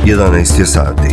11 je sati.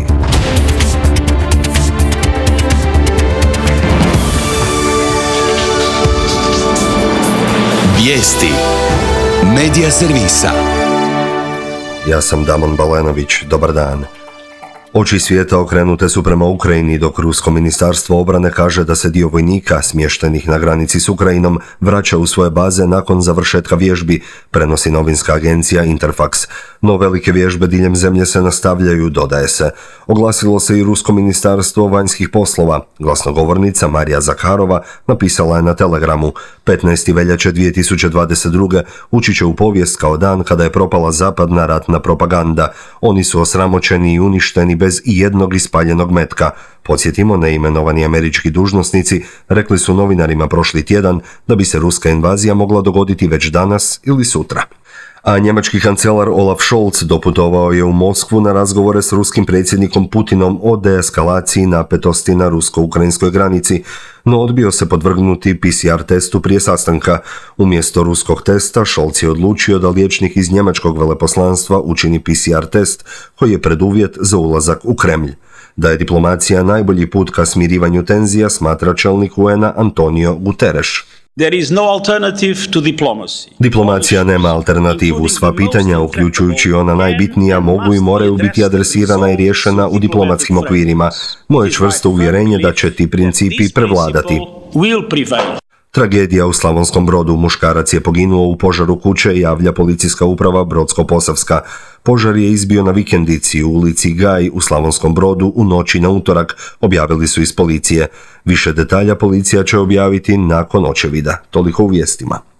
Vijesti Medija servisa. Ja sam Damon Balenović, dobar dan. Oči svijeta okrenute su prema Ukrajini, dok Rusko ministarstvo obrane kaže da se dio vojnika smještenih na granici s Ukrajinom vraća u svoje baze nakon završetka vježbi, prenosi novinska agencija Interfax. No velike vježbe diljem zemlje se nastavljaju, dodaje se. Oglasilo se i Rusko ministarstvo vanjskih poslova. Glasnogovornica Marija Zakharova napisala je na Telegramu: 15. veljače 2022. ući će u povijest kao dan kada je propala zapadna ratna propaganda. Oni su osramoćeni i uništeni bez ijednog ispaljenog metka. Podsjetimo, neimenovani američki dužnosnici rekli su novinarima prošli tjedan da bi se ruska invazija mogla dogoditi već danas ili sutra. A njemački kancelar Olaf Scholz doputovao je u Moskvu na razgovore s ruskim predsjednikom Putinom o deeskalaciji napetosti na rusko-ukrajinskoj granici, no odbio se podvrgnuti PCR testu prije sastanka. Umjesto ruskog testa, Scholz je odlučio da liječnik iz njemačkog veleposlanstva učini PCR test, koji je preduvjet za ulazak u Kremlj. Da je diplomacija najbolji put ka smirivanju tenzija, smatra čelnik UN-a Antonio Guterres. There is no alternative to diplomacy. Diplomacija nema alternativu. Sva pitanja, uključujući ona najbitnija, mogu i moraju biti adresirana i riješena u diplomatskim okvirima. Moje čvrsto uvjerenje da će ti principi prevladati. Tragedija u Slavonskom Brodu. Muškarac je poginuo u požaru kuće, javlja policijska uprava Brodsko-posavska. Požar je izbio na vikendici u ulici Gaj u Slavonskom Brodu u noći na utorak, objavili su iz policije. Više detalja policija će objaviti nakon očevida. Toliko u vijestima.